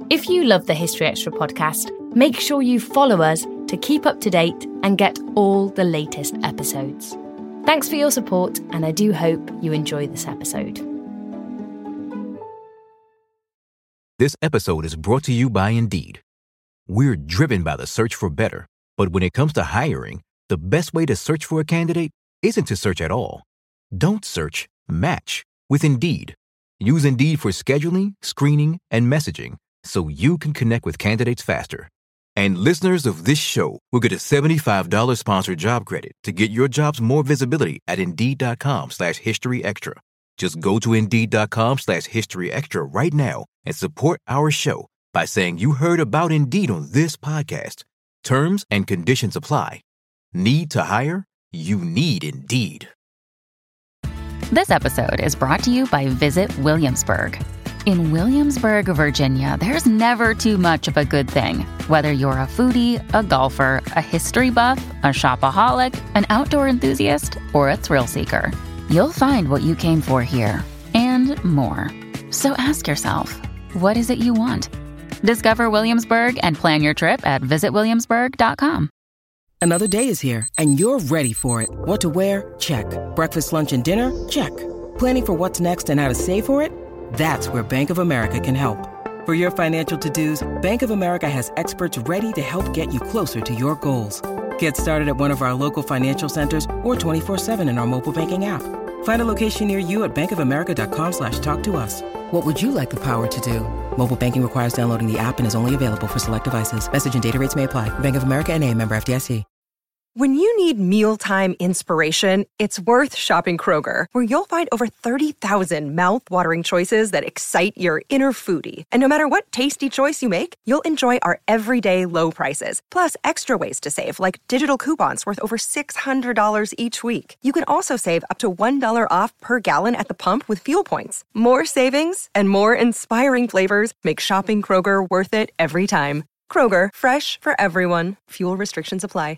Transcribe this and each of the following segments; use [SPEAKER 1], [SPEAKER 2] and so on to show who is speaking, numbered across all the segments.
[SPEAKER 1] If you love the History Extra podcast, make sure you follow us to keep up to date and get all the latest episodes. Thanks for your support, and I do hope you enjoy this episode.
[SPEAKER 2] This episode is brought to you by Indeed. We're driven by the search for better, but when it comes to hiring, the best way to search for a candidate isn't to search at all. Don't search, match with Indeed. Use Indeed for scheduling, screening, and messaging so you can connect with candidates faster. And listeners of this show will get a $75 sponsored job credit to get your jobs more visibility at Indeed.com/HistoryExtra. Just go to Indeed.com/HistoryExtra right now and support our show by saying you heard about Indeed on this podcast. Terms and conditions apply. Need to hire? You need Indeed.
[SPEAKER 3] This episode is brought to you by Visit Williamsburg. In Williamsburg, Virginia, there's never too much of a good thing. Whether you're a foodie, a golfer, a history buff, a shopaholic, an outdoor enthusiast, or a thrill seeker, you'll find what you came for here and more. So ask yourself, what is it you want? Discover Williamsburg and plan your trip at visitwilliamsburg.com.
[SPEAKER 4] Another day is here, and you're ready for it. What to wear? Check. Breakfast, lunch, and dinner? Check. Planning for what's next and how to save for it? That's where Bank of America can help. For your financial to-dos, Bank of America has experts ready to help get you closer to your goals. Get started at one of our local financial centers or 24/7 in our mobile banking app. Find a location near you at bankofamerica.com/talktous. What would you like the power to do? Mobile banking requires downloading the app and is only available for select devices. Message and data rates may apply. Bank of America N.A., member FDIC.
[SPEAKER 5] When you need mealtime inspiration, it's worth shopping Kroger, where you'll find over 30,000 mouth-watering choices that excite your inner foodie. And no matter what tasty choice you make, you'll enjoy our everyday low prices, plus extra ways to save, like digital coupons worth over $600 each week. You can also save up to $1 off per gallon at the pump with fuel points. More savings and more inspiring flavors make shopping Kroger worth it every time. Kroger, fresh for everyone. Fuel restrictions apply.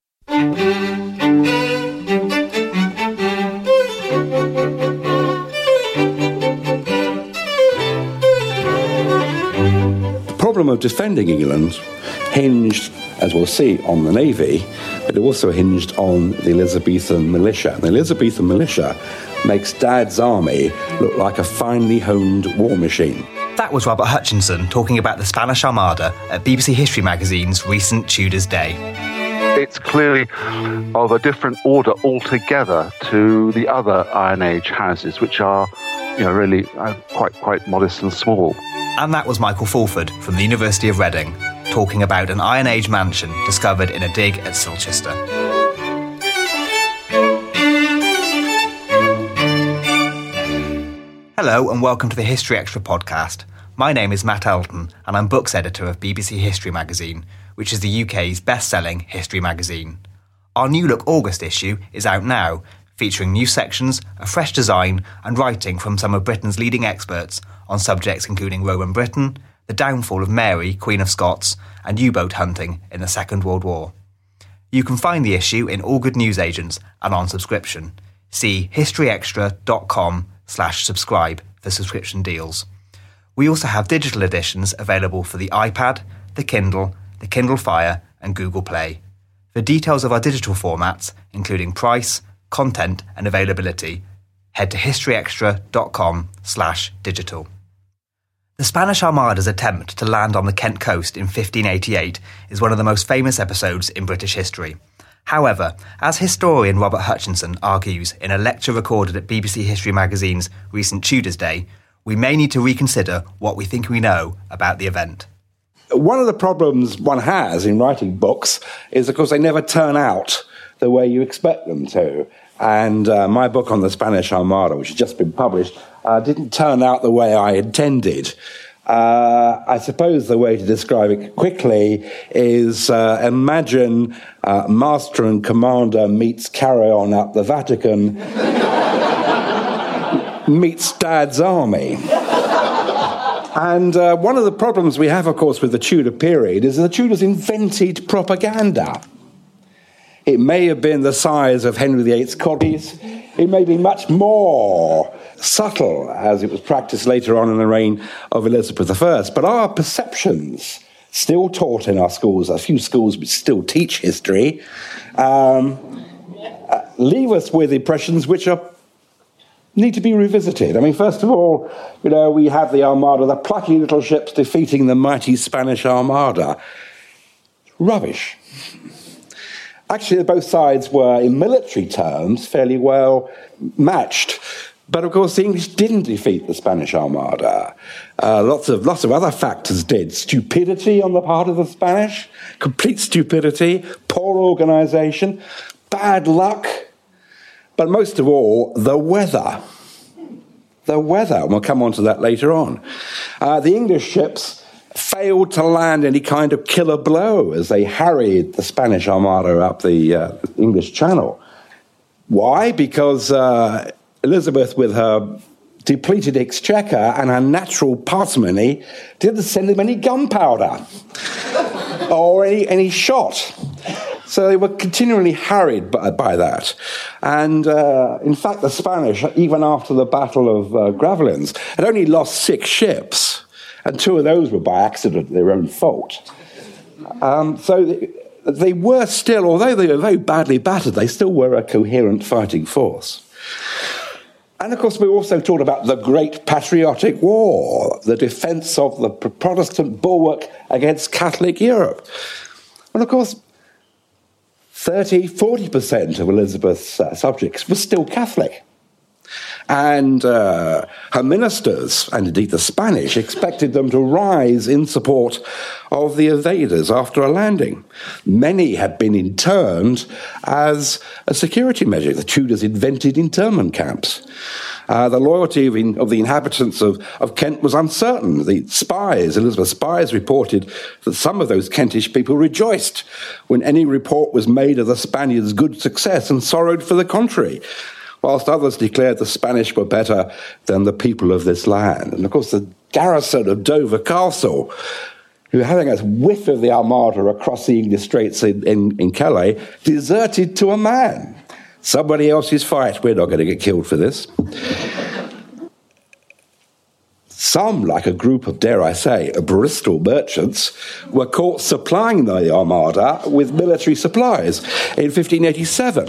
[SPEAKER 6] The problem of defending England hinged, as we'll see, on the Navy, but it also hinged on the Elizabethan militia. The Elizabethan militia makes Dad's army look like a finely honed war machine.
[SPEAKER 7] That was Robert Hutchinson talking about the Spanish Armada at BBC History magazine's recent Tudors Day.
[SPEAKER 8] It's clearly of a different order altogether to the other Iron Age houses, which are, really quite modest and small.
[SPEAKER 7] And that was Michael Fulford from the University of Reading, talking about an Iron Age mansion discovered in a dig at Silchester. Hello and welcome to the History Extra podcast. My name is Matt Elton and I'm books editor of BBC History magazine, which is the UK's best-selling history magazine. Our New Look August issue is out now, featuring new sections, a fresh design and writing from some of Britain's leading experts on subjects including Roman Britain, the downfall of Mary, Queen of Scots, and U-boat hunting in the Second World War. You can find the issue in all good newsagents and on subscription. See historyextra.com/subscribe for subscription deals. We also have digital editions available for the iPad, the Kindle Fire and Google Play. For details of our digital formats, including price, content and availability, head to historyextra.com/digital. The Spanish Armada's attempt to land on the Kent coast in 1588 is one of the most famous episodes in British history. However, as historian Robert Hutchinson argues in a lecture recorded at BBC History magazine's recent Tudors Day, we may need to reconsider what we think we know about the event.
[SPEAKER 6] One of the problems one has in writing books is, of course, they never turn out the way you expect them to. And my book on the Spanish Armada, which has just been published, didn't turn out the way I intended. I suppose the way to describe it quickly is imagine Master and Commander meets Carry On Up the Vatican meets Dad's Army. And one of the problems we have, of course, with the Tudor period is that the Tudors invented propaganda. It may have been the size of Henry VIII's codpiece. It may be much more subtle as it was practiced later on in the reign of Elizabeth I. But our perceptions, still taught in our schools, a few schools which still teach history, leave us with impressions which need to be revisited. I mean, first of all, we have the Armada, the plucky little ships defeating the mighty Spanish Armada. Rubbish. Actually, both sides were, in military terms, fairly well matched. But, of course, the English didn't defeat the Spanish Armada. Lots of other factors did. Stupidity on the part of the Spanish, complete stupidity, poor organisation, bad luck, but most of all, the weather. The weather, and we'll come on to that later on. The English ships failed to land any kind of killer blow as they harried the Spanish Armada up the English Channel. Why? Because Elizabeth, with her depleted exchequer and her natural parsimony, didn't send them any gunpowder or any shot. So they were continually harried by that. And in fact, the Spanish, even after the Battle of Gravelines, had only lost 6 ships. And 2 of those were by accident, their own fault. So they were still, although they were very badly battered, they still were a coherent fighting force. And of course, we also talked about the Great Patriotic War, the defence of the Protestant bulwark against Catholic Europe. And of course, 30-40% of Elizabeth's subjects were still Catholic. And her ministers, and indeed the Spanish, expected them to rise in support of the invaders after a landing. Many had been interned as a security measure. The Tudors invented internment camps. The loyalty of the inhabitants of Kent was uncertain. The spies, Elizabeth's spies, reported that some of those Kentish people rejoiced when any report was made of the Spaniards' good success and sorrowed for the contrary, whilst others declared the Spanish were better than the people of this land. And of course, the garrison of Dover Castle, who having a whiff of the Armada across the English Straits in Calais, deserted to a man. Somebody else's fight. We're not going to get killed for this. Some, like a group of, dare I say, Bristol merchants, were caught supplying the Armada with military supplies in 1587.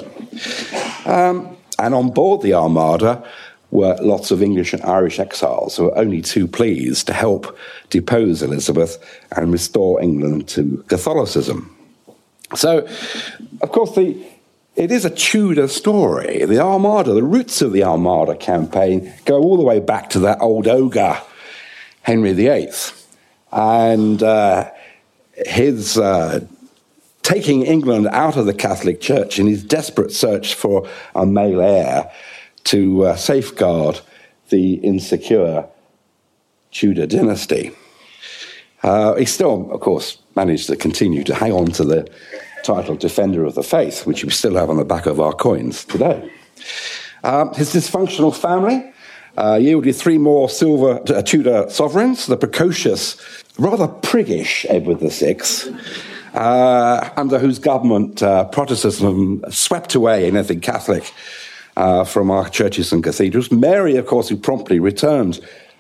[SPEAKER 6] And on board the Armada were lots of English and Irish exiles who were only too pleased to help depose Elizabeth and restore England to Catholicism. So, of course, it is a Tudor story. The Armada, the roots of the Armada campaign go all the way back to that old ogre, Henry VIII, and his taking England out of the Catholic Church in his desperate search for a male heir to safeguard the insecure Tudor dynasty. He still, of course, managed to continue to hang on to the title Defender of the Faith, which we still have on the back of our coins today. His dysfunctional family yielded 3 more Tudor sovereigns, the precocious, rather priggish Edward VI, under whose government Protestantism swept away anything Catholic from our churches and cathedrals. Mary, of course, who promptly returned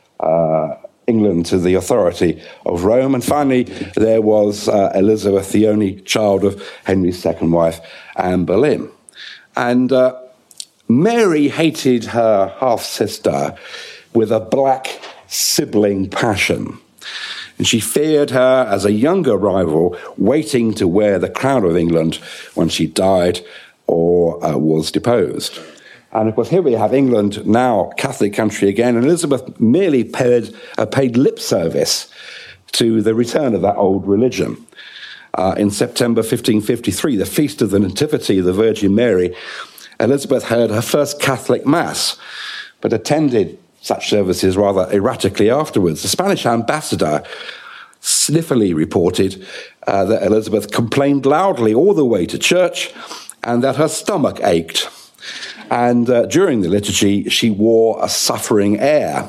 [SPEAKER 6] England to the authority of Rome. And finally, there was Elizabeth, the only child of Henry's second wife, Anne Boleyn. And Mary hated her half-sister with a black sibling passion. And she feared her as a younger rival waiting to wear the crown of England when she died or was deposed. And of course, here we have England, now Catholic country again, and Elizabeth merely paid lip service to the return of that old religion. In September 1553, the Feast of the Nativity of the Virgin Mary, Elizabeth heard her first Catholic Mass, but attended such services rather erratically afterwards. The Spanish ambassador sniffily reported that Elizabeth complained loudly all the way to church and that her stomach ached. And during the liturgy, she wore a suffering air.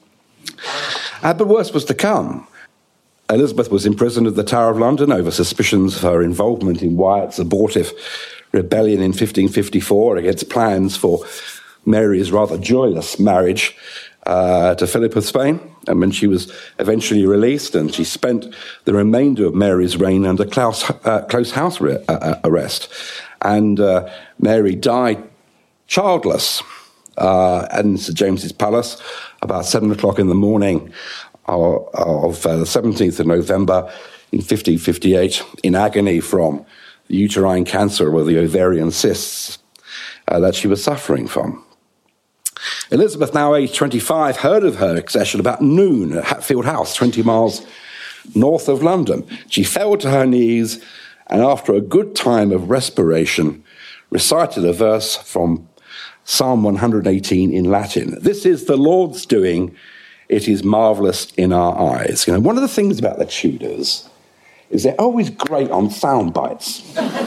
[SPEAKER 6] But worse was to come. Elizabeth was imprisoned at the Tower of London over suspicions of her involvement in Wyatt's abortive rebellion in 1554 against plans for Mary's rather joyless marriage to Philip of Spain, and when she was eventually released, and she spent the remainder of Mary's reign under close house arrest. And Mary died childless in St James's Palace about 7 o'clock in the morning of the 17th of November in 1558, in agony from the uterine cancer or the ovarian cysts that she was suffering from. Elizabeth, now aged 25, heard of her accession about noon at Hatfield House, 20 miles north of London. She fell to her knees and, after a good time of respiration, recited a verse from Psalm 118 in Latin. "This is the Lord's doing. It is marvellous in our eyes." You know, one of the things about the Tudors is they're always great on sound bites.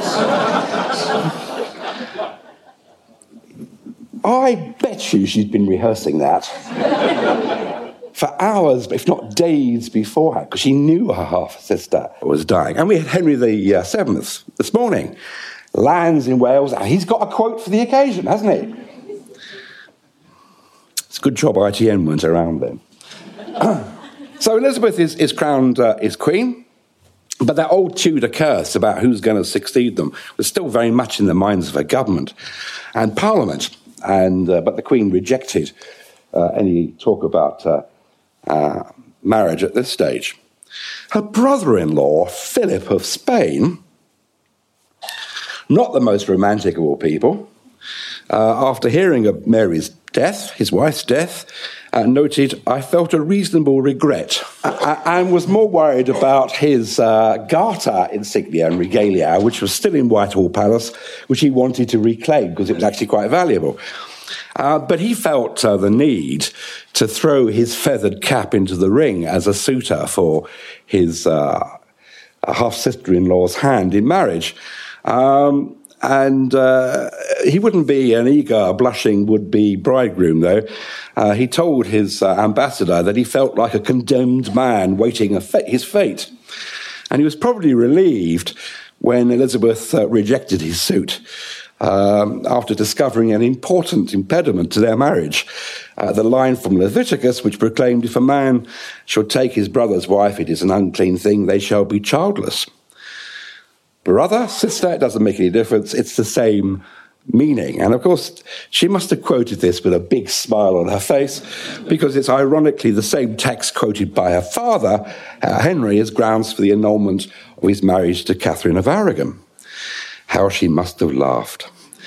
[SPEAKER 6] I bet you she's been rehearsing that for hours, if not days beforehand, because she knew her half-sister was dying. And we had Henry VII this morning, lands in Wales. He's got a quote for the occasion, hasn't he? It's a good job ITN weren't around then. So Elizabeth is crowned as queen, but that old Tudor curse about who's going to succeed them was still very much in the minds of her government and Parliament. But the Queen rejected any talk about marriage at this stage. Her brother-in-law, Philip of Spain, not the most romantic of all people, after hearing of Mary's death, his wife's death, noted, "I felt a reasonable regret," and was more worried about his garter insignia and regalia, which was still in Whitehall Palace, which he wanted to reclaim because it was actually quite valuable. But he felt the need to throw his feathered cap into the ring as a suitor for his half-sister-in-law's hand in marriage. He wouldn't be an eager, blushing would-be bridegroom, though. He told his ambassador that he felt like a condemned man waiting his fate. And he was probably relieved when Elizabeth rejected his suit after discovering an important impediment to their marriage. The line from Leviticus, which proclaimed, "If a man shall take his brother's wife, it is an unclean thing, they shall be childless." Brother, sister, it doesn't make any difference. It's the same meaning. And of course, she must have quoted this with a big smile on her face, because it's ironically the same text quoted by her father, Henry, as grounds for the annulment of his marriage to Catherine of Aragon. How she must have laughed.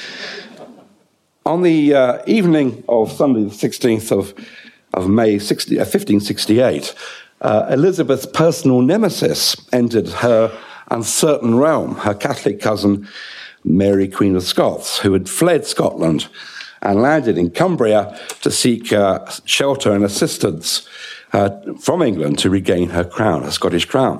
[SPEAKER 6] On the evening of Sunday, the 16th of May, 1568, Elizabeth's personal nemesis entered her uncertain realm, her Catholic cousin, Mary, Queen of Scots, who had fled Scotland and landed in Cumbria to seek shelter and assistance from England to regain her crown, her Scottish crown.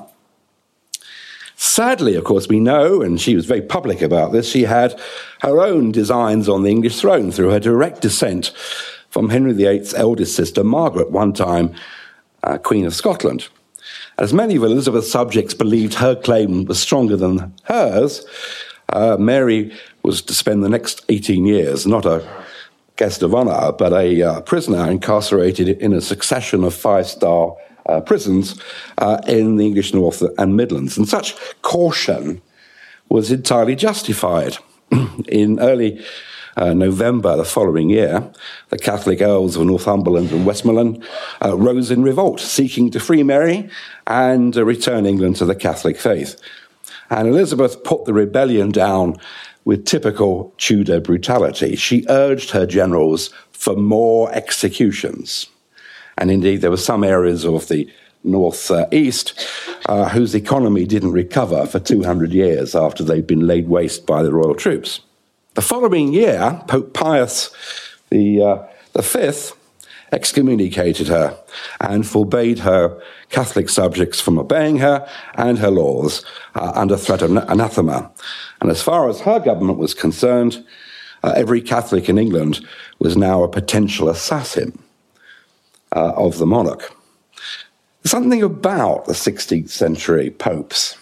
[SPEAKER 6] Sadly, of course, we know, and she was very public about this, she had her own designs on the English throne through her direct descent from Henry VIII's eldest sister, Margaret, one time Queen of Scotland. As many of Elizabeth's subjects believed her claim was stronger than hers, Mary was to spend the next 18 years, not a guest of honour, but a prisoner incarcerated in a succession of five-star prisons in the English North and Midlands. And such caution was entirely justified. In early November the following year, the Catholic Earls of Northumberland and Westmoreland rose in revolt, seeking to free Mary and return England to the Catholic faith. And Elizabeth put the rebellion down with typical Tudor brutality. She urged her generals for more executions. And indeed, there were some areas of the north-east whose economy didn't recover for 200 years after they'd been laid waste by the royal troops. The following year, Pope Pius V excommunicated her and forbade her Catholic subjects from obeying her and her laws under threat of anathema. And as far as her government was concerned, every Catholic in England was now a potential assassin of the monarch. Something about the 16th century popes.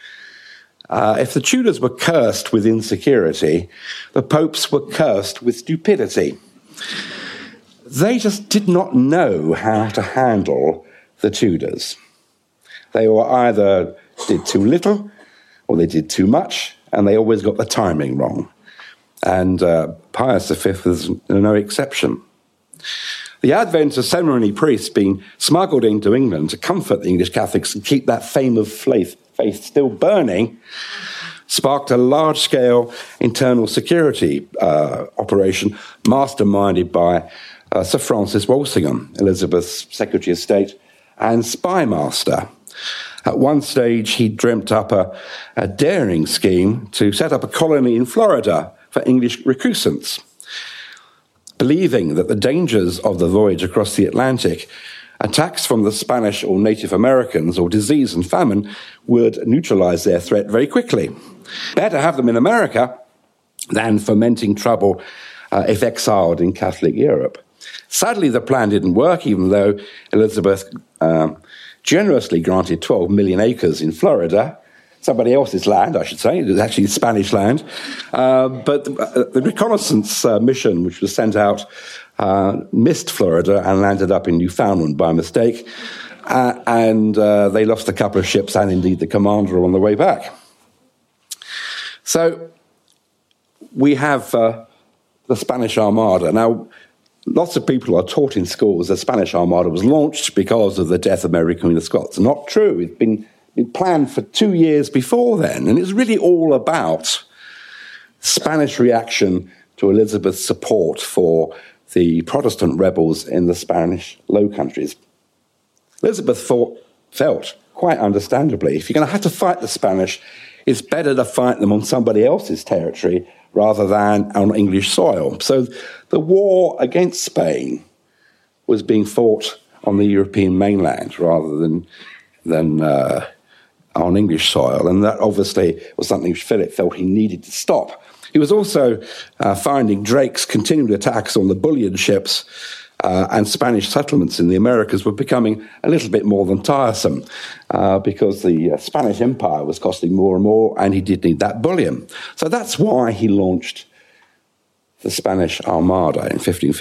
[SPEAKER 6] If the Tudors were cursed with insecurity, the popes were cursed with stupidity. They just did not know how to handle the Tudors. They were either did too little or they did too much, and they always got the timing wrong. And Pius V was no exception. The advent of seminary priests being smuggled into England to comfort the English Catholics and keep that flame of faith still burning sparked a large-scale internal security operation masterminded by Sir Francis Walsingham, Elizabeth's Secretary of State and spy master. At one stage, he dreamt up a daring scheme to set up a colony in Florida for English recusants. Believing that the dangers of the voyage across the Atlantic, attacks from the Spanish or Native Americans, or disease and famine would neutralize their threat very quickly. Better have them in America than fomenting trouble if exiled in Catholic Europe. Sadly, the plan didn't work, even though Elizabeth generously granted 12 million acres in Florida, somebody else's land, I should say. It was actually Spanish land. But the reconnaissance mission, which was sent out, missed Florida and landed up in Newfoundland by mistake. And they lost a couple of ships and indeed the commander on the way back. So we have the Spanish Armada. Now, lots of people are taught in schools the Spanish Armada was launched because of the death of Mary Queen of Scots. Not true. It's been planned for 2 years before then, and it's really all about Spanish reaction to Elizabeth's support for the Protestant rebels in the Spanish Low Countries. Elizabeth felt, quite understandably, if you're going to have to fight the Spanish, it's better to fight them on somebody else's territory rather than on English soil. So the war against Spain was being fought on the European mainland rather than on English soil, and that obviously was something which Philip felt he needed to stop. He was also finding Drake's continued attacks on the bullion ships and Spanish settlements in the Americas were becoming a little bit more than tiresome because the Spanish Empire was costing more and more, and he did need that bullion. So that's why he launched the Spanish Armada in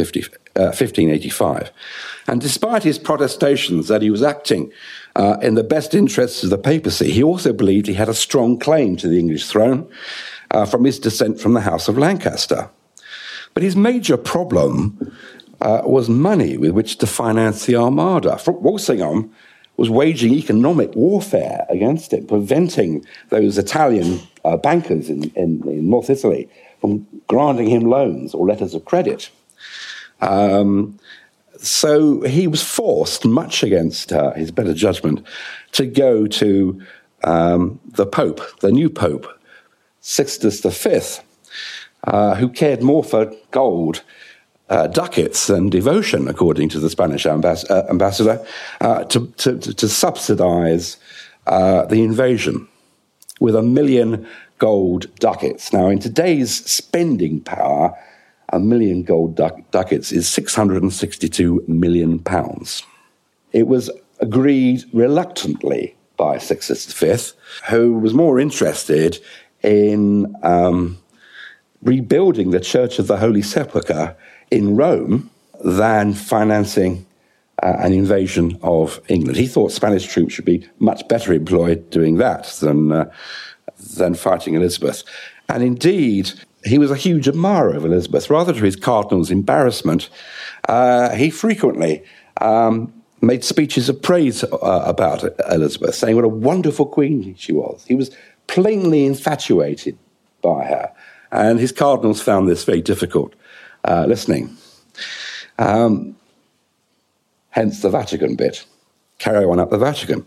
[SPEAKER 6] 1585. And despite his protestations that he was acting in the best interests of the papacy, he also believed he had a strong claim to the English throne from his descent from the House of Lancaster. But his major problem was money with which to finance the Armada. Walsingham was waging economic warfare against it, preventing those Italian bankers in North Italy from granting him loans or letters of credit. So he was forced, much against his better judgment, to go to the Pope, the new Pope, Sixtus V, who cared more for gold, ducats than devotion, according to the Spanish ambassador, to subsidize the invasion with 1 million gold ducats. Now, in today's spending power, 1 million gold ducats is £662 million. It was agreed reluctantly by Sixtus V, who was more interested in rebuilding the Church of the Holy Sepulchre in Rome than financing an invasion of England. He thought Spanish troops should be much better employed doing that than fighting Elizabeth. And indeed, he was a huge admirer of Elizabeth. Rather to his cardinal's embarrassment, he frequently made speeches of praise about Elizabeth, saying what a wonderful queen she was. He was plainly infatuated by her, and his cardinals found this very difficult listening. Hence the Vatican bit. Carry on up the Vatican.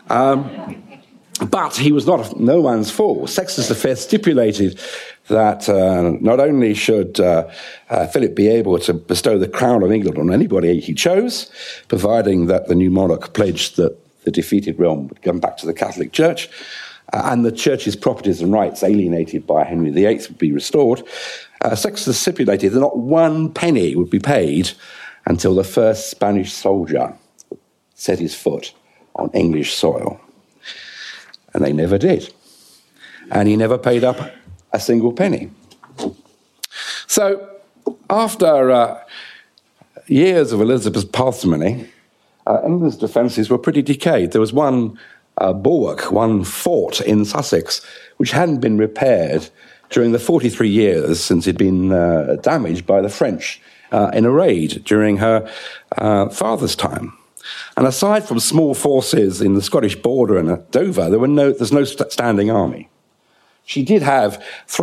[SPEAKER 6] But he was no man's fool. Sextus V stipulated that not only should Philip be able to bestow the crown of England on anybody he chose, providing that the new monarch pledged that the defeated realm would come back to the Catholic Church, and the Church's properties and rights alienated by Henry VIII would be restored, Sextus stipulated that not 1 penny would be paid until the first Spanish soldier set his foot on English soil. And they never did. And he never paid up a single penny. So After years of Elizabeth's parsimony, England's defences were pretty decayed. There was one bulwark, one fort in Sussex, which hadn't been repaired during the 43 years since it'd been damaged by the French in a raid during her father's time. And aside from small forces in the Scottish border and at Dover, there's no standing army. She did have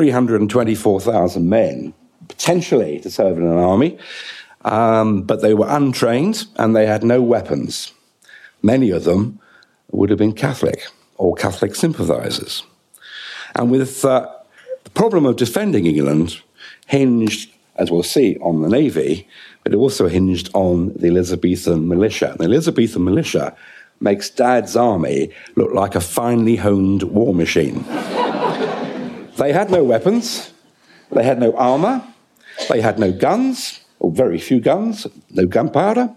[SPEAKER 6] 324,000 men, potentially to serve in an army, but they were untrained and they had no weapons. Many of them would have been Catholic or Catholic sympathisers. And with the problem of defending England hinged, as we'll see, on the navy, but it also hinged on the Elizabethan militia. The Elizabethan militia makes Dad's army look like a finely honed war machine. They had no weapons, they had no armour, they had no guns, or very few guns, no gunpowder,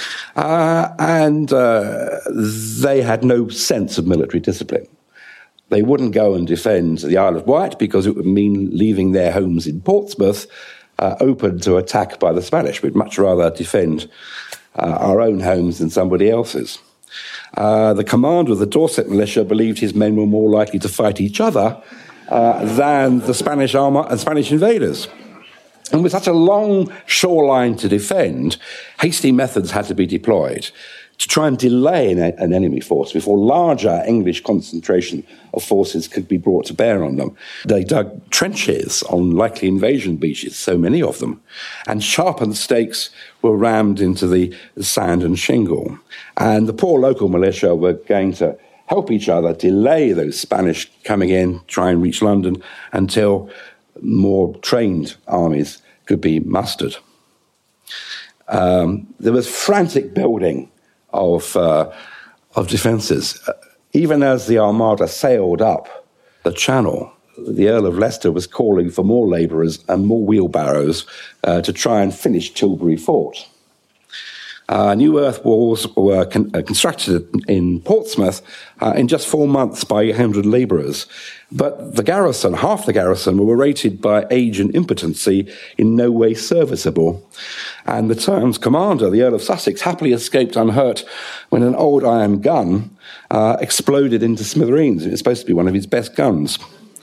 [SPEAKER 6] and they had no sense of military discipline. They wouldn't go and defend the Isle of Wight because it would mean leaving their homes in Portsmouth open to attack by the Spanish. We'd much rather defend our own homes than somebody else's. The commander of the Dorset militia believed his men were more likely to fight each other than the Spanish armour and Spanish invaders. And with such a long shoreline to defend, hasty methods had to be deployed to try and delay an enemy force before larger English concentration of forces could be brought to bear on them. They dug trenches on likely invasion beaches, so many of them, and sharpened stakes were rammed into the sand and shingle. And the poor local militia were going to help each other delay those Spanish coming in, try and reach London until more trained armies could be mustered. There was frantic building of defences. Even as the Armada sailed up the Channel, the Earl of Leicester was calling for more labourers and more wheelbarrows to try and finish Tilbury Fort. New earth walls were constructed in Portsmouth in just 4 months by 100 labourers. But the garrison, half the garrison, were rated by age and impotency in no way serviceable. And the town's commander, the Earl of Sussex, happily escaped unhurt when an old iron gun exploded into smithereens. It was supposed to be one of his best guns.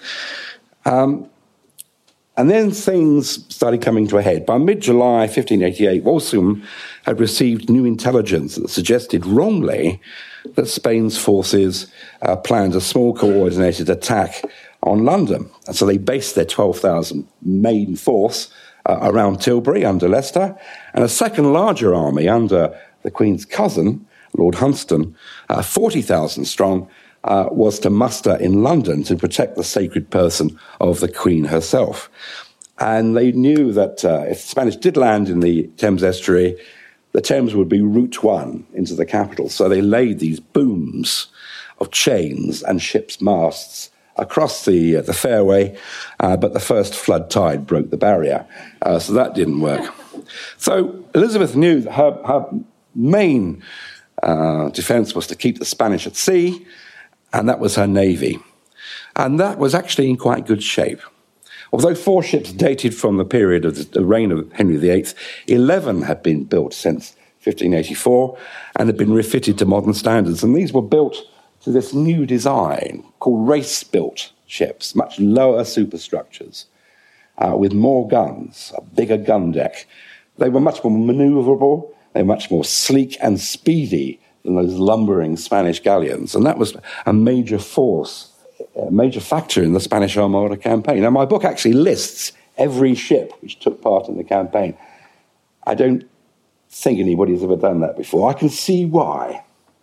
[SPEAKER 6] And then things started coming to a head. By mid-July 1588, Walsingham had received new intelligence that suggested wrongly that Spain's forces planned a small coordinated attack on London. And so they based their 12,000 main force around Tilbury under Leicester, and a second larger army under the Queen's cousin, Lord Hunsdon, 40,000 strong, was to muster in London to protect the sacred person of the Queen herself. And they knew that if the Spanish did land in the Thames estuary, the Thames would be Route 1 into the capital. So they laid these booms of chains and ships' masts across the fairway, but the first flood tide broke the barrier. So that didn't work. So Elizabeth knew that her main defence was to keep the Spanish at sea, and that was her navy. And that was actually in quite good shape. Although 4 ships dated from the period of the reign of Henry VIII, 11 had been built since 1584 and had been refitted to modern standards. And these were built to this new design called race-built ships, much lower superstructures, with more guns, a bigger gun deck. They were much more manoeuvrable, they were much more sleek and speedy than those lumbering Spanish galleons. And that was a major force, a major factor in the Spanish Armada campaign. Now, my book actually lists every ship which took part in the campaign. I don't think anybody's ever done that before. I can see why.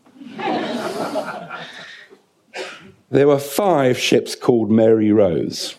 [SPEAKER 6] There were 5 ships called Mary Rose.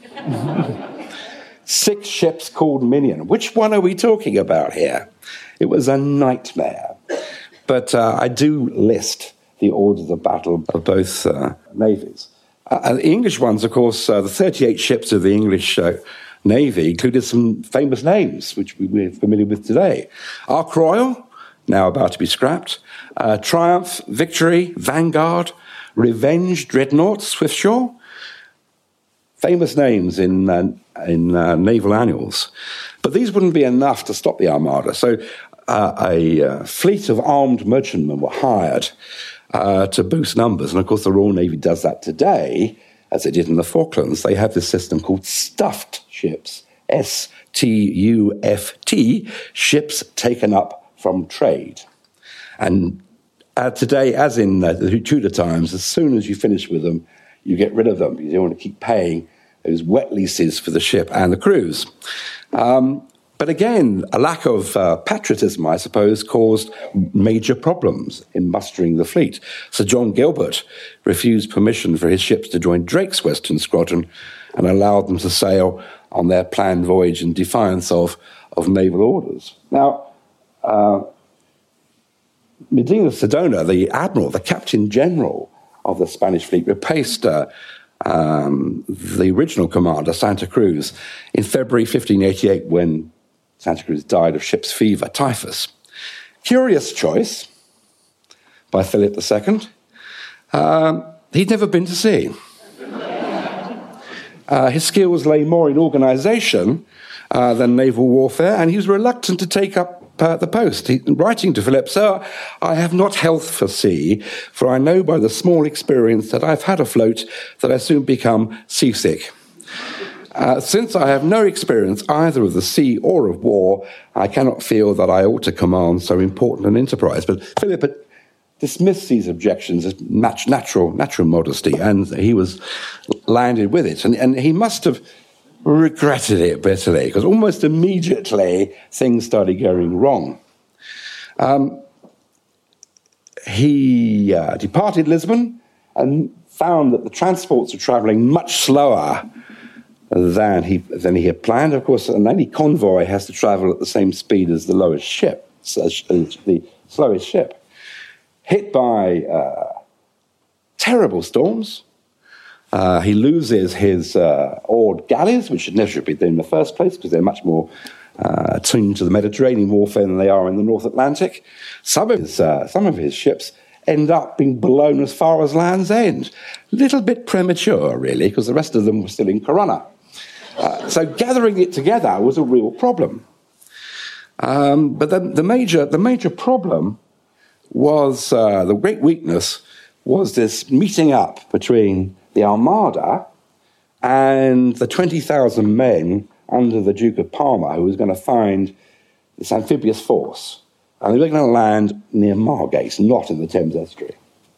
[SPEAKER 6] 6 ships called Minion. Which one are we talking about here? It was a nightmare. But I do list the orders of battle of both navies. The English ones, of course, the 38 ships of the English Navy included some famous names, which we're familiar with today. Ark Royal, now about to be scrapped, Triumph, Victory, Vanguard, Revenge, Dreadnought, Swiftsure, famous names in naval annuals. But these wouldn't be enough to stop the Armada. So a fleet of armed merchantmen were hired to boost numbers. And of course, the Royal Navy does that today, as they did in the Falklands. They have this system called stuffed ships, S-T-U-F-T, ships taken up from trade. And today, as in the Tudor times, as soon as you finish with them, you get rid of them because you don't want to keep paying those wet leases for the ship and the crews. But again, a lack of patriotism, I suppose, caused major problems in mustering the fleet. Sir John Gilbert refused permission for his ships to join Drake's Western Squadron and allowed them to sail on their planned voyage in defiance of naval orders. Now, Medina Sidonia, the admiral, the captain general of the Spanish fleet, replaced the original commander, Santa Cruz, in February 1588 when Santa Cruz died of ship's fever, typhus. Curious choice by Philip II. He'd never been to sea. His skills lay more in organisation than naval warfare, and he was reluctant to take up the post. Writing to Philip, "Sir, I have not health for sea, for I know by the small experience that I've had afloat that I soon become seasick. Since I have no experience either of the sea or of war, I cannot feel that I ought to command so important an enterprise." But Philip had dismissed these objections as natural modesty, and he was landed with it. And he must have regretted it bitterly, because almost immediately things started going wrong. He departed Lisbon and found that the transports were travelling much slower than he had planned. Of course, and any convoy has to travel at the same speed as the lowest ship, the slowest ship. Hit by terrible storms. He loses his oared galleys, which should never have been there in the first place, because they're much more attuned to the Mediterranean warfare than they are in the North Atlantic. Some of his ships end up being blown as far as Land's End. A little bit premature, really, because the rest of them were still in Corunna. So gathering it together was a real problem. But the major problem was, the great weakness was this meeting up between the Armada and the 20,000 men under the Duke of Parma, who was going to find this amphibious force. And they were going to land near Margate, not in the Thames estuary.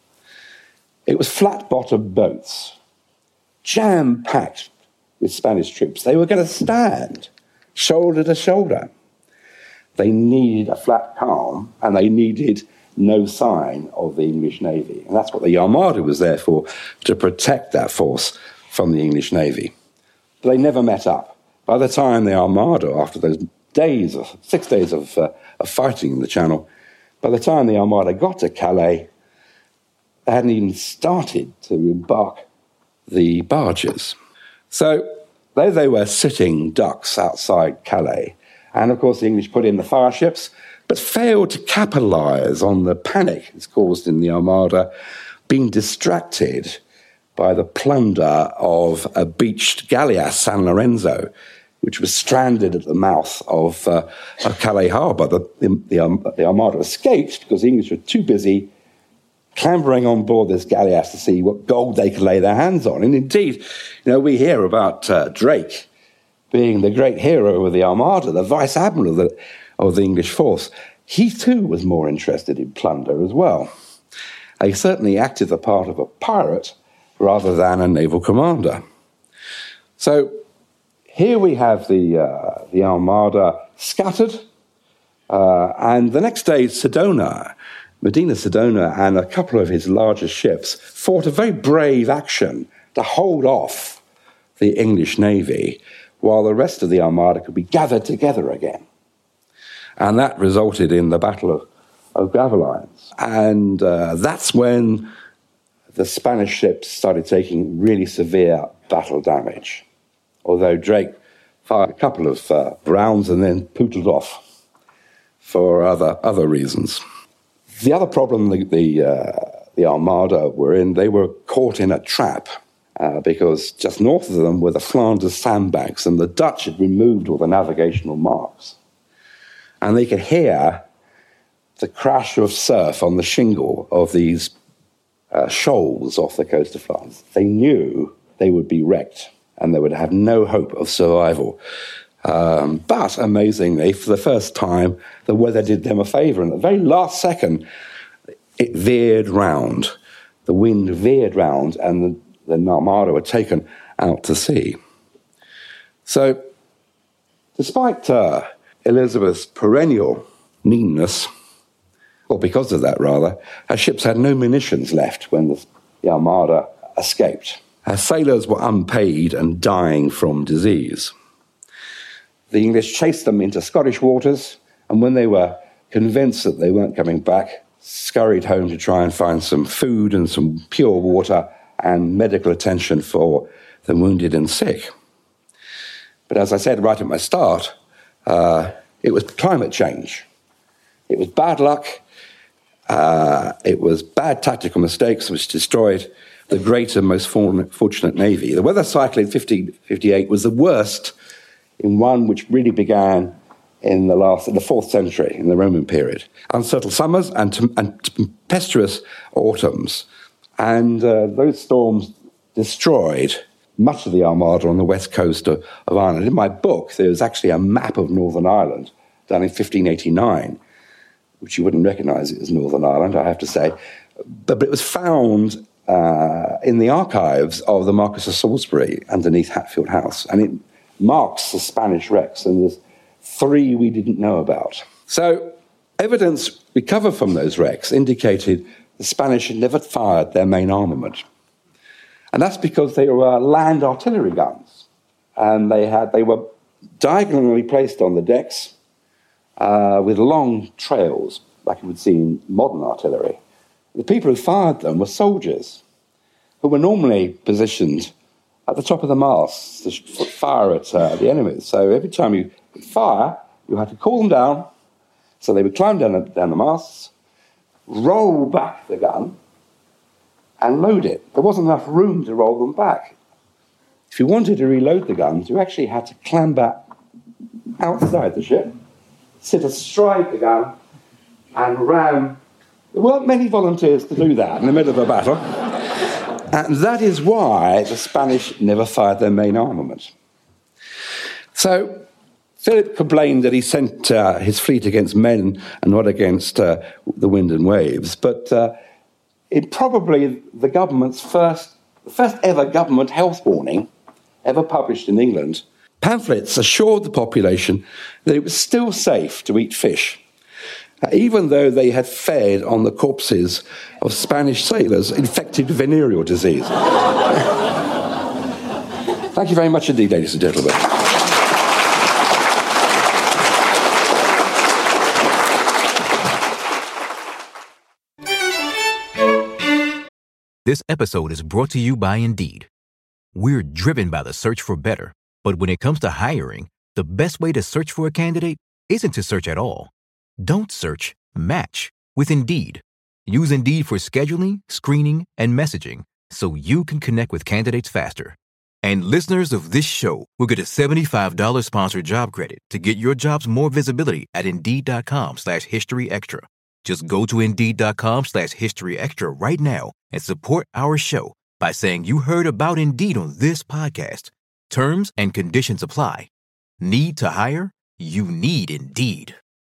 [SPEAKER 6] It was flat-bottomed boats, jam-packed with Spanish troops. They were going to stand shoulder to shoulder. They needed a flat calm, and they needed no sign of the English Navy. And that's what the Armada was there for, to protect that force from the English Navy. But they never met up. By the time the Armada, after those 6 days of fighting in the Channel, by the time the Armada got to Calais, they hadn't even started to embark the barges. So there they were sitting ducks outside Calais. And of course the English put in the fire ships, but failed to capitalise on the panic it's caused in the Armada, being distracted by the plunder of a beached galleass, San Lorenzo, which was stranded at the mouth of Calais harbour. The Armada escaped because the English were too busy clambering on board this galleass to see what gold they could lay their hands on. And indeed, we hear about Drake being the great hero of the Armada, the vice admiral of the English force. He too was more interested in plunder as well. He certainly acted the part of a pirate rather than a naval commander. So here we have the Armada scattered, and the next day Medina Sidonia and a couple of his larger ships fought a very brave action to hold off the English Navy while the rest of the Armada could be gathered together again. And that resulted in the Battle of Gravelines. And that's when the Spanish ships started taking really severe battle damage, although Drake fired a couple of rounds and then pootled off for other reasons. The other problem the Armada were in, they were caught in a trap. because just north of them were the Flanders sandbanks, and the Dutch had removed all the navigational marks. And they could hear the crash of surf on the shingle of these shoals off the coast of France. They knew they would be wrecked and they would have no hope of survival. But amazingly, for the first time, the weather did them a favour. And at the very last second, it veered round. The wind veered round and the Armada were taken out to sea. So, despite Elizabeth's perennial meanness, or because of that rather, her ships had no munitions left when the Armada escaped. Her sailors were unpaid and dying from disease. The English chased them into Scottish waters, and when they were convinced that they weren't coming back, scurried home to try and find some food and some pure water and medical attention for the wounded and sick. But as I said right at my start, it was climate change. It was bad luck. It was bad tactical mistakes which destroyed the great and most fortunate navy. The weather cycle in 1558 was the worst in one which really began in the 4th century, in the Roman period. Unsettled summers and tempestuous autumns. And those storms destroyed much of the Armada on the west coast of Ireland. In my book, there's actually a map of Northern Ireland done in 1589, which you wouldn't recognise it as Northern Ireland, I have to say. But it was found in the archives of the Marquess of Salisbury underneath Hatfield House. And it marks the Spanish wrecks, and there's 3 we didn't know about. So evidence recovered from those wrecks indicated the Spanish had never fired their main armament. And that's because they were land artillery guns. And they were diagonally placed on the decks with long trails, like you would see in modern artillery. The people who fired them were soldiers who were normally positioned at the top of the masts to fire at the enemies. So every time you would fire, you had to call them down. So they would climb down the masts, roll back the gun, and load it. There wasn't enough room to roll them back. If you wanted to reload the guns, you actually had to clamber outside the ship, sit astride the gun, and ram. There weren't many volunteers to do that in the middle of a battle. And that is why the Spanish never fired their main armament. So Philip complained that he sent his fleet against men and not against the wind and waves. But it probably the government's first ever government health warning ever published in England. Pamphlets assured the population that it was still safe to eat fish, even though they had fed on the corpses of Spanish sailors infected with venereal disease. Thank you very much indeed, ladies and gentlemen.
[SPEAKER 2] This episode is brought to you by Indeed. We're driven by the search for better, but when it comes to hiring, the best way to search for a candidate isn't to search at all. Don't search, match with Indeed. Use Indeed for scheduling, screening, and messaging so you can connect with candidates faster. And listeners of this show will get a $75 sponsored job credit to get your jobs more visibility at Indeed.com/HistoryExtra. Just go to Indeed.com/HistoryExtra right now and support our show by saying you heard about Indeed on this podcast. Terms and conditions apply. Need to hire? You need Indeed.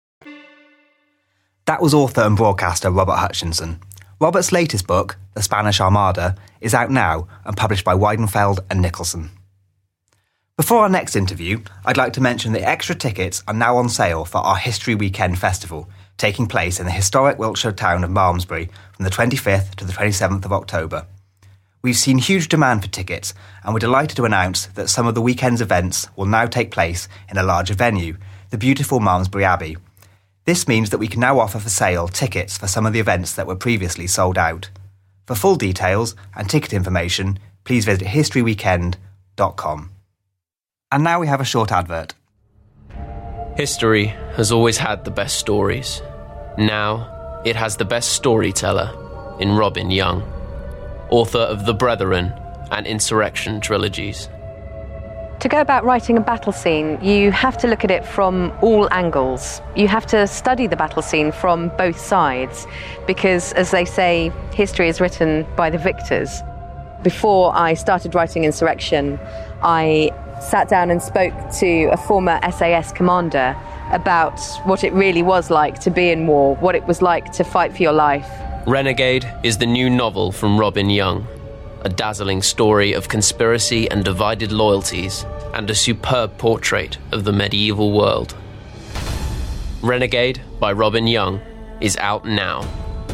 [SPEAKER 7] That was author and broadcaster Robert Hutchinson. Robert's latest book, The Spanish Armada, is out now and published by Weidenfeld and Nicholson. Before our next interview, I'd like to mention that extra tickets are now on sale for our History Weekend Festival, taking place in the historic Wiltshire town of Malmesbury from the 25th to the 27th of October. We've seen huge demand for tickets, and we're delighted to announce that some of the weekend's events will now take place in a larger venue, the beautiful Malmesbury Abbey. This means that we can now offer for sale tickets for some of the events that were previously sold out. For full details and ticket information, please visit historyweekend.com. And now we have a short advert.
[SPEAKER 9] History has always had the best stories. Now, it has the best storyteller in Robin Young, author of The Brethren and Insurrection trilogies.
[SPEAKER 10] To go about writing a battle scene, you have to look at it from all angles. You have to study the battle scene from both sides because, as they say, history is written by the victors. Before I started writing Insurrection, I sat down and spoke to a former SAS commander about what it really was like to be in war, what it was like to fight for your life.
[SPEAKER 9] Renegade is the new novel from Robin Young, a dazzling story of conspiracy and divided loyalties, and a superb portrait of the medieval world. Renegade by Robin Young is out now.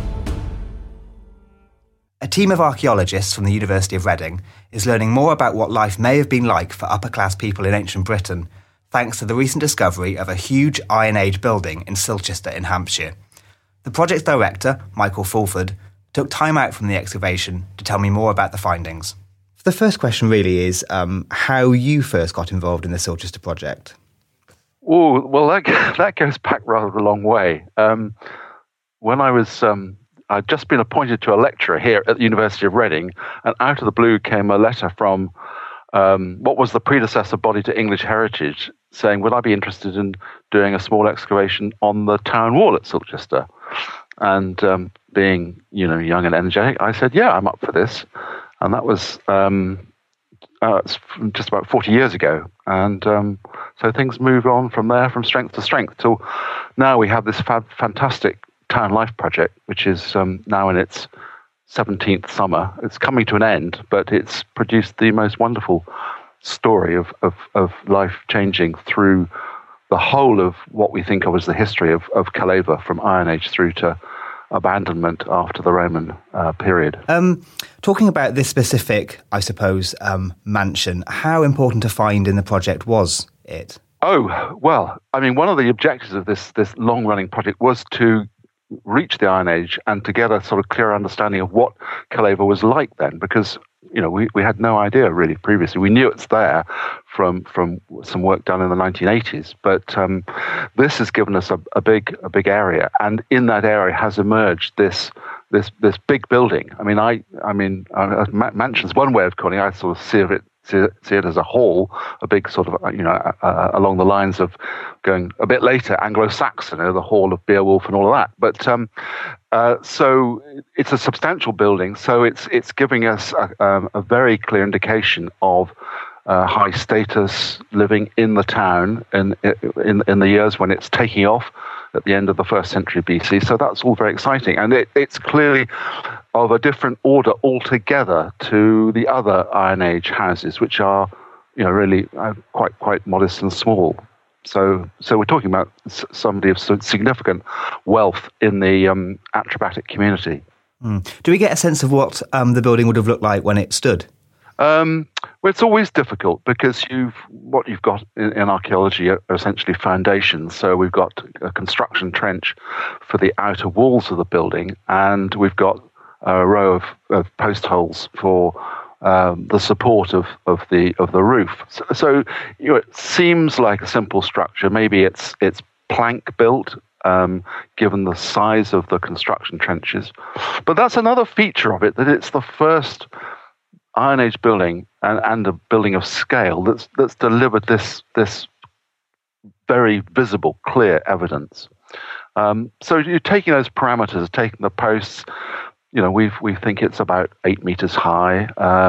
[SPEAKER 7] A team of archaeologists from the University of Reading is learning more about what life may have been like for upper-class people in ancient Britain, thanks to the recent discovery of a huge Iron Age building in Silchester in Hampshire. The project's director, Michael Fulford, took time out from the excavation to tell me more about the findings. The first question really is how you first got involved in the Silchester project.
[SPEAKER 8] Oh, well, that goes back rather a long way. When I was, I'd just been appointed to a lecturer here at the University of Reading, and out of the blue came a letter from what was the predecessor body to English Heritage, saying, would I be interested in doing a small excavation on the town wall at Silchester? And being, young and energetic, I said, yeah, I'm up for this. And that was just about 40 years ago. And so things move on from there, from strength to strength, till now we have this fantastic Town Life project, which is now in its 17th summer. It's coming to an end, but it's produced the most wonderful story of life changing through the whole of what we think of as the history of Calaver, from Iron Age through to abandonment after the Roman period.
[SPEAKER 7] Talking about this specific, I suppose, mansion, how important a find in the project was it?
[SPEAKER 8] Oh, well, I mean, one of the objectives of this long-running project was to reach the Iron Age and to get a sort of clear understanding of what Calaver was like then, because we had no idea really previously. We knew it's there from some work done in the 1980s, but this has given us a big area, and in that area has emerged this big building. I mean, mansion's one way of calling it. I sort of see it as a hall, a big sort of along the lines of going a bit later Anglo-Saxon, the Hall of Beowulf and all of that. But so it's a substantial building. So it's giving us a very clear indication of high status living in the town in the years when it's taking off at the end of the 1st century BC. So that's all very exciting. And it's clearly of a different order altogether to the other Iron Age houses, which are, really quite modest and small. So we're talking about somebody of significant wealth in the Atrebatic community.
[SPEAKER 7] Do we get a sense of what the building would have looked like when it stood?
[SPEAKER 8] Well, it's always difficult because what you've got in archaeology are essentially foundations. So we've got a construction trench for the outer walls of the building, and we've got a row of post holes for the support of the roof. So it seems like a simple structure. Maybe it's plank built, given the size of the construction trenches. But that's another feature of it, that it's the first Iron Age building and a building of scale that's delivered this very visible, clear evidence. So you're taking those parameters, taking the posts. We think it's about 8 meters high.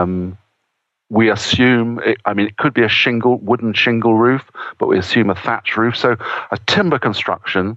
[SPEAKER 8] We assume, it could be a wooden shingle roof, but we assume a thatch roof. So a timber construction,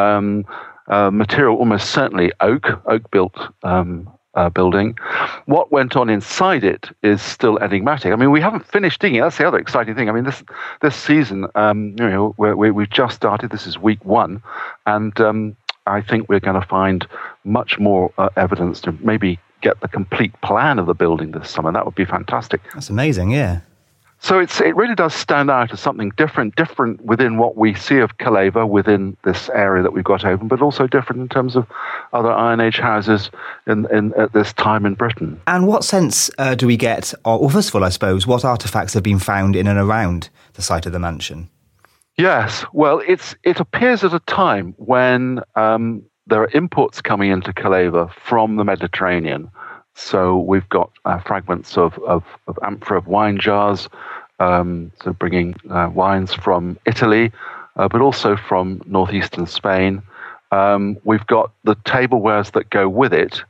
[SPEAKER 8] material almost certainly oak-built building. What went on inside it is still enigmatic. We haven't finished digging. That's the other exciting thing. This season, we've just started. This is week 1, and I think we're going to find much more evidence to maybe get the complete plan of the building this summer. That would be fantastic.
[SPEAKER 7] That's amazing, yeah.
[SPEAKER 8] So it really does stand out as something different within what we see of Calaver within this area that we've got open, but also different in terms of other Iron Age houses at this time in Britain.
[SPEAKER 7] And what sense do we get, or first of all, I suppose, what artefacts have been found in and around the site of the mansion?
[SPEAKER 8] Yes, well, it appears at a time when there are imports coming into Calaver from the Mediterranean. So we've got fragments of amphora of wine jars, so bringing wines from Italy, but also from northeastern Spain. We've got the tablewares that go with it,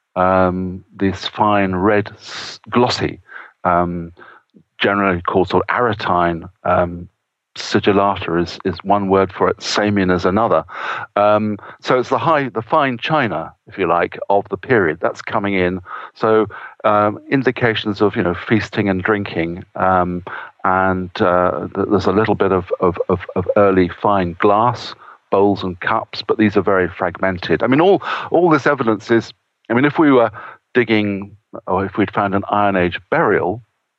[SPEAKER 8] this fine red glossy, generally called sort of aretine sigillata is one word for it, Samian is another. So it's the fine china, if you like, of the period that's coming in. So indications of feasting and drinking, and there's a little bit of early fine glass bowls and cups, but these are very fragmented. I mean, all this evidence is. I mean, if we were digging, or if we'd found an Iron Age burial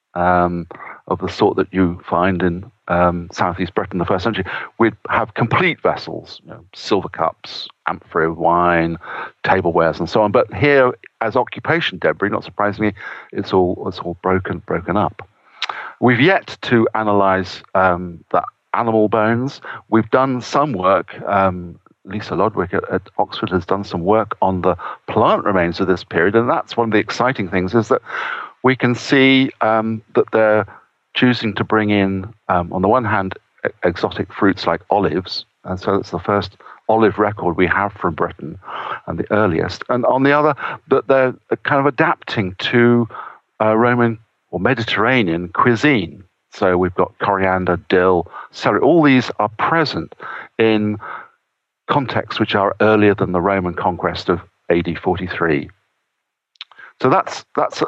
[SPEAKER 8] of the sort that you find in southeast Britain in the 1st century, we'd have complete vessels, silver cups, amphora of wine, tablewares, and so on. But here, as occupation debris, not surprisingly, it's all broken up. We've yet to analyse the animal bones. We've done some work. Lisa Lodwick at Oxford has done some work on the plant remains of this period, and that's one of the exciting things, is that we can see that they're choosing to bring in, on the one hand, exotic fruits like olives, and so it's the first olive record we have from Britain, and the earliest, and on the other, that they're kind of adapting to Roman or Mediterranean cuisine. So we've got coriander, dill, celery. All these are present in contexts which are earlier than the Roman conquest of AD 43. So that's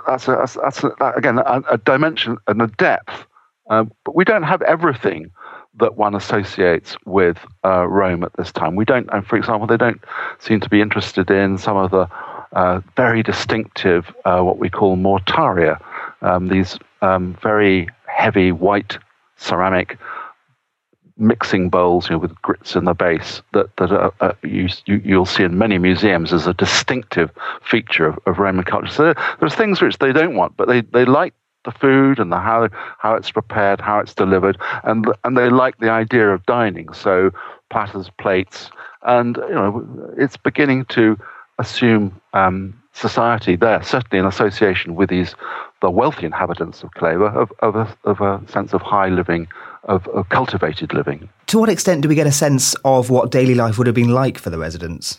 [SPEAKER 8] again a dimension and a depth, but we don't have everything that one associates with Rome at this time. We don't, and for example, they don't seem to be interested in some of the very distinctive what we call mortaria, these very heavy white ceramic mixing bowls, with grits in the base that you'll see in many museums as a distinctive feature of Roman culture. So there's things which they don't want, but they like the food and how it's prepared, how it's delivered, and they like the idea of dining. So platters, plates, and it's beginning to assume society there, certainly in association with the wealthy inhabitants of Clava, of a sense of high living, of cultivated living.
[SPEAKER 7] To what extent do we get a sense of what daily life would have been like for the residents?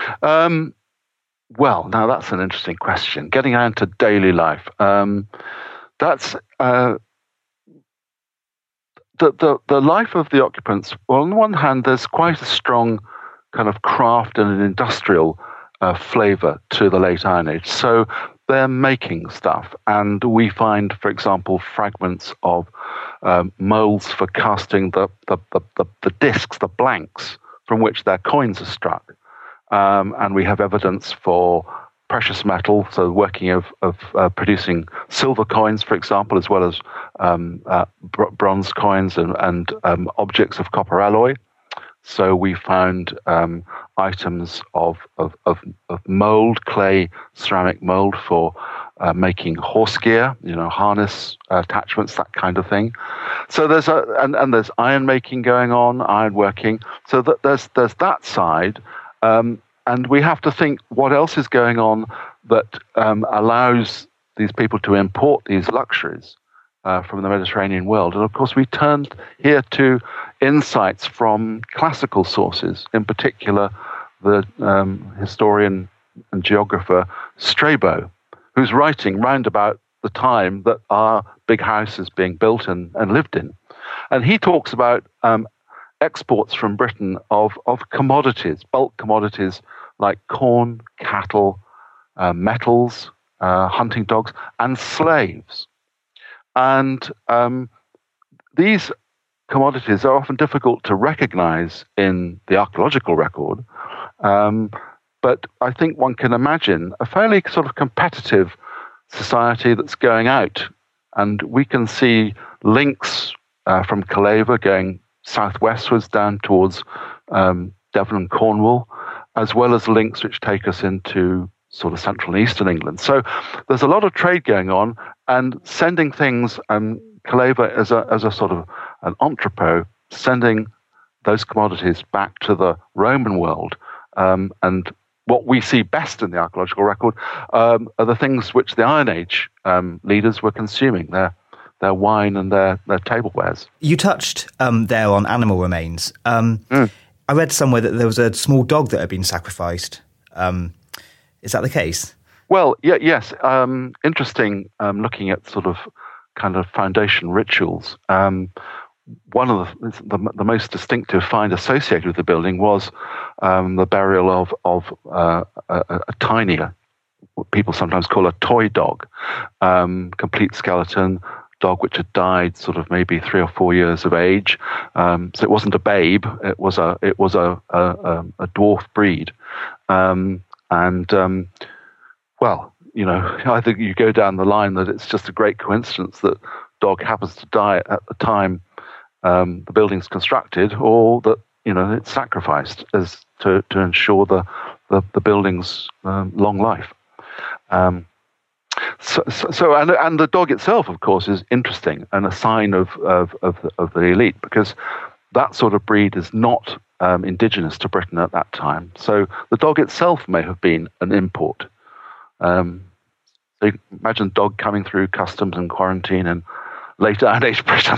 [SPEAKER 8] Well, now that's an interesting question. Getting out into daily life, that's the life of the occupants. Well, on the one hand, there's quite a strong kind of craft and an industrial flavour to the late Iron Age. So they're making stuff, and we find, for example, fragments of moulds for casting the discs, the blanks from which their coins are struck, and we have evidence for precious metal, so working of producing silver coins, for example, as well as bronze coins and objects of copper alloy. So we found items of mold, clay, ceramic mold for making horse gear, harness attachments, that kind of thing. So there's there's iron making going on, iron working. So that there's that side, and we have to think what else is going on that allows these people to import these luxuries from the Mediterranean world. And of course, we turned here to insights from classical sources, in particular the historian and geographer Strabo, who's writing round about the time that our big house is being built and lived in. And he talks about exports from Britain of commodities, bulk commodities like corn, cattle, metals, hunting dogs, and slaves. And these commodities are often difficult to recognize in the archaeological record, but I think one can imagine a fairly sort of competitive society that's going out, and we can see links from Clava going southwestwards down towards Devon and Cornwall, as well as links which take us into sort of central and eastern England. So there's a lot of trade going on, and sending things, Clava as a sort of an entrepot, sending those commodities back to the Roman world, and what we see best in the archaeological record are the things which the Iron Age leaders were consuming, their wine and their tablewares.
[SPEAKER 7] You touched there on animal remains. I read somewhere that there was a small dog that had been sacrificed. Is that the case?
[SPEAKER 8] Well, yes. Interesting looking at sort of kind of foundation rituals. One of the most distinctive find associated with the building was the burial of a tiny, what people sometimes call a toy dog, complete skeleton dog which had died sort of maybe 3 or 4 years of age. So it wasn't a babe; it was a dwarf breed, well, either you go down the line that it's just a great coincidence that dog happens to die at the time the building's constructed, or that it's sacrificed as to ensure the building's long life. So and the dog itself, of course, is interesting and a sign of the elite, because that sort of breed is not indigenous to Britain at that time. So the dog itself may have been an import. So you can imagine dog coming through customs and quarantine in late Iron Age Britain.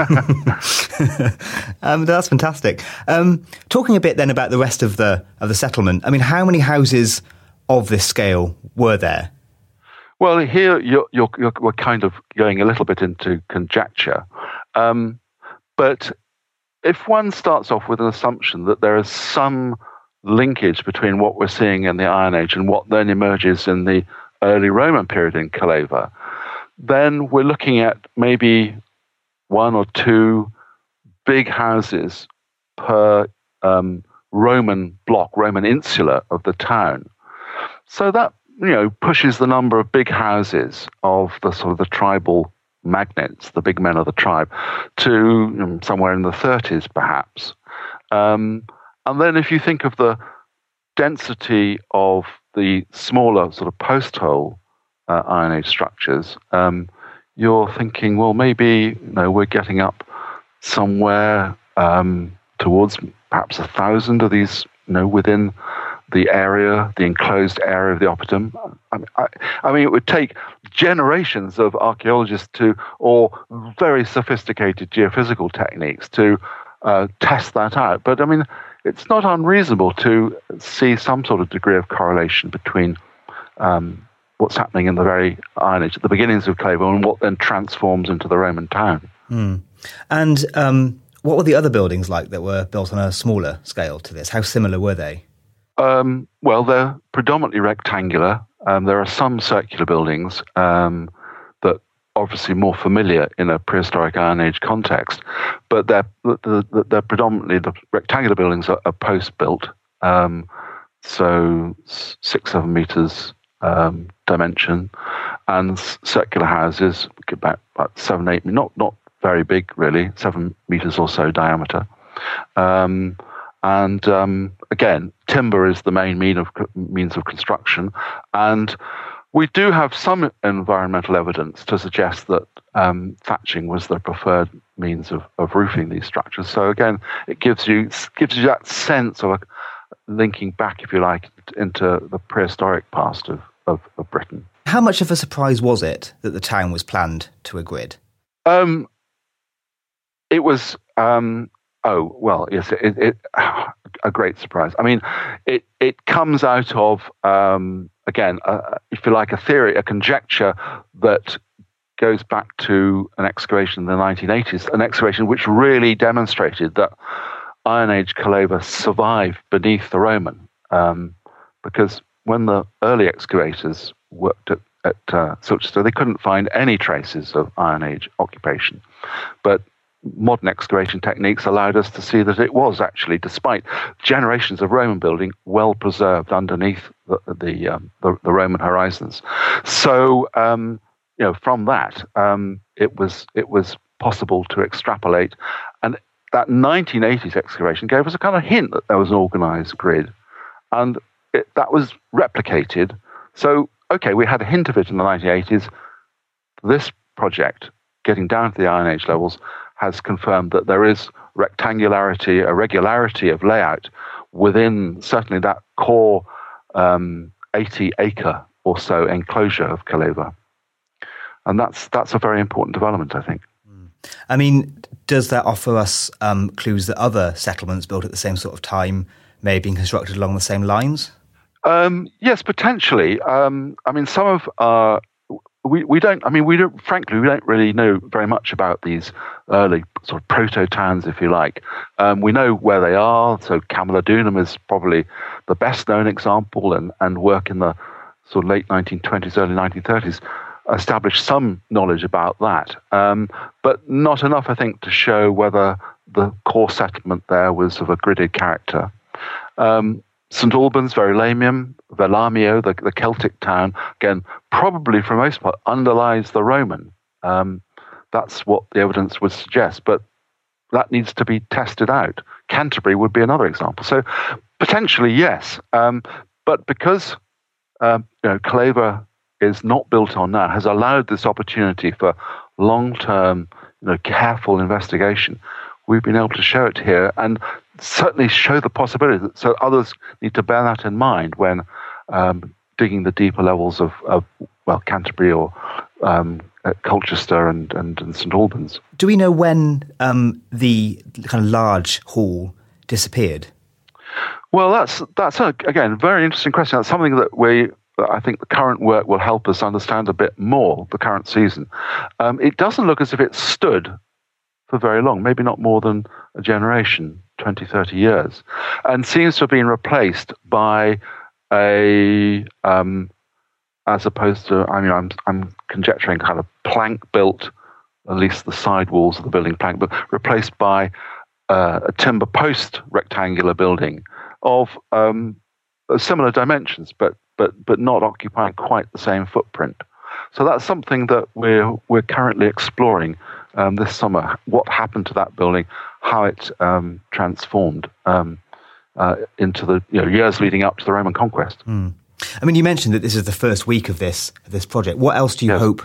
[SPEAKER 7] That's fantastic. Talking a bit then about the rest of the settlement. I mean, how many houses of this scale were there?
[SPEAKER 8] Well, here we're kind of going a little bit into conjecture, but if one starts off with an assumption that there is some linkage between what we're seeing in the Iron Age and what then emerges in the early Roman period in Caleva, then we're looking at maybe 1 or 2 big houses per Roman block, Roman insula of the town. So that pushes the number of big houses of the sort of the tribal magnates, the big men of the tribe, to somewhere in the 30s perhaps. And then if you think of the density of the smaller sort of post-hole Iron Age structures, you're thinking, well, maybe we're getting up somewhere towards perhaps 1,000 of these, within the area, the enclosed area of the Oppitum. I mean, it would take generations of archaeologists or very sophisticated geophysical techniques to test that out. But I mean, it's not unreasonable to see some sort of degree of correlation between what's happening in the very Iron Age at the beginnings of Caleva and what then transforms into the Roman town.
[SPEAKER 7] And what were the other buildings like that were built on a smaller scale to this? How similar were they?
[SPEAKER 8] Well, they're predominantly rectangular. There are some circular buildings that obviously more familiar in a prehistoric Iron Age context, but they're predominantly, the rectangular buildings are post-built, so 6-7 meters dimension, and circular houses about 7-8, not very big really, 7 meters or so diameter. Again, timber is the main means of construction, and we do have some environmental evidence to suggest that thatching was the preferred means of roofing these structures. So again, it gives you that sense of linking back, if you like, into the prehistoric past of Britain.
[SPEAKER 7] How much of a surprise was it that the town was planned to a grid?
[SPEAKER 8] It was. Yes, it a great surprise. I mean, it comes out of, again, if you like, a theory, a conjecture that goes back to an excavation in the 1980s, an excavation which really demonstrated that Iron Age Caleva survived beneath the Roman. Because when the early excavators worked at Silchester, they couldn't find any traces of Iron Age occupation. But modern excavation techniques allowed us to see that it was actually, despite generations of Roman building, well preserved underneath the Roman horizons. So, from that, it was possible to extrapolate, and that 1980s excavation gave us a kind of hint that there was an organized grid, and that was replicated. So, okay, we had a hint of it in the 1980s. This project, getting down to the Iron Age levels, has confirmed that there is rectangularity, a regularity of layout within certainly that core 80-acre or so enclosure of Kalevala. And that's a very important development, I think.
[SPEAKER 7] I mean, does that offer us clues that other settlements built at the same sort of time may have been constructed along the same lines?
[SPEAKER 8] Yes, potentially. I mean, some of we don't really know very much about these early sort of proto-towns, if you like. We know where they are. So Camulodunum is probably the best known example, and work in the sort of late 1920s, early 1930s established some knowledge about that, but not enough, I think, to show whether the core settlement there was of a gridded character. St Albans, Verulamium, Velamio, the Celtic town, again, probably for the most part underlies the Roman. That's what the evidence would suggest, but that needs to be tested out. Canterbury would be another example. So potentially, yes, but because Kalevala is not built on now, has allowed this opportunity for long-term, careful investigation. We've been able to show it here and certainly show the possibility. So others need to bear that in mind when digging the deeper levels of Canterbury or Colchester and St Albans.
[SPEAKER 7] Do we know when the kind of large hall disappeared?
[SPEAKER 8] Well, that's again, very interesting question. That's something that I think the current work will help us understand a bit more, the current season. It doesn't look as if it stood for very long, maybe not more than a generation, 20, 30 years, and seems to have been replaced by as opposed to, I'm conjecturing kind of plank-built, at least the side walls of the building plank, but replaced by a timber post rectangular building of similar dimensions, but not occupying quite the same footprint. So that's something that we're currently exploring this summer. What happened to that building? How it transformed into the years leading up to the Roman conquest.
[SPEAKER 7] Mm. I mean, you mentioned that this is the first week of this project. What else do you hope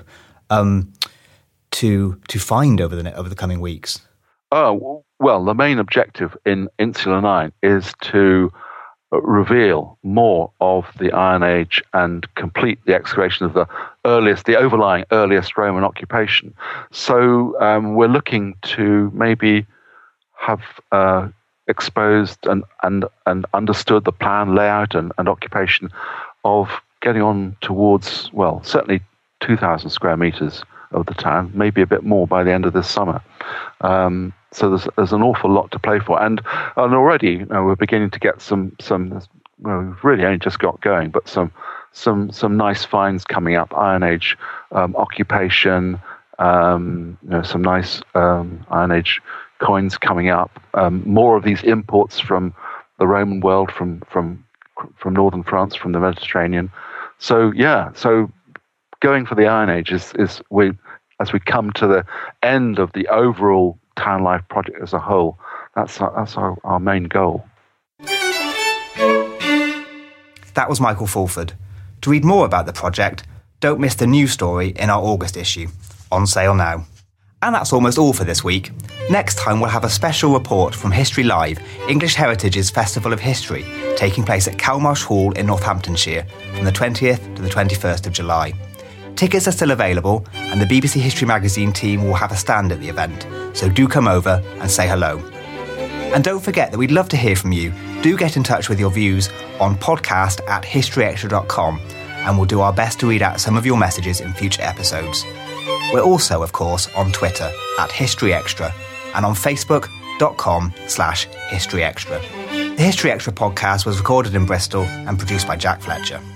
[SPEAKER 7] to find over the coming weeks?
[SPEAKER 8] Oh well, the main objective in Insula 9 is to reveal more of the Iron Age and complete the excavation of the overlying earliest Roman occupation. So we're looking to maybe have exposed and understood the plan, layout and occupation of getting on towards, well, certainly 2,000 square meters of the town, maybe a bit more by the end of this summer. So there's an awful lot to play for, and already we're beginning to get some. We've really only just got going, but some nice finds coming up. Iron Age occupation, some nice Iron Age coins coming up. More of these imports from the Roman world, from northern France, from the Mediterranean. So going for the Iron Age is as we come to the end of the overall Town Life project as a whole, that's our main goal.
[SPEAKER 7] That was Michael Fulford. To read more about the project, don't miss the news story in our August issue, on sale now. And that's almost all for this week. Next time we'll have a special report from History Live, English Heritage's Festival of History, taking place at Calmarsh Hall in Northamptonshire from the 20th to the 21st of July. Tickets are still available, and the BBC History Magazine team will have a stand at the event, so do come over and say hello. And don't forget that we'd love to hear from you. Do get in touch with your views on podcast@historyextra.com, and we'll do our best to read out some of your messages in future episodes. We're also, of course, on Twitter @HistoryExtra and on Facebook.com/HistoryExtra. The History Extra podcast was recorded in Bristol and produced by Jack Fletcher.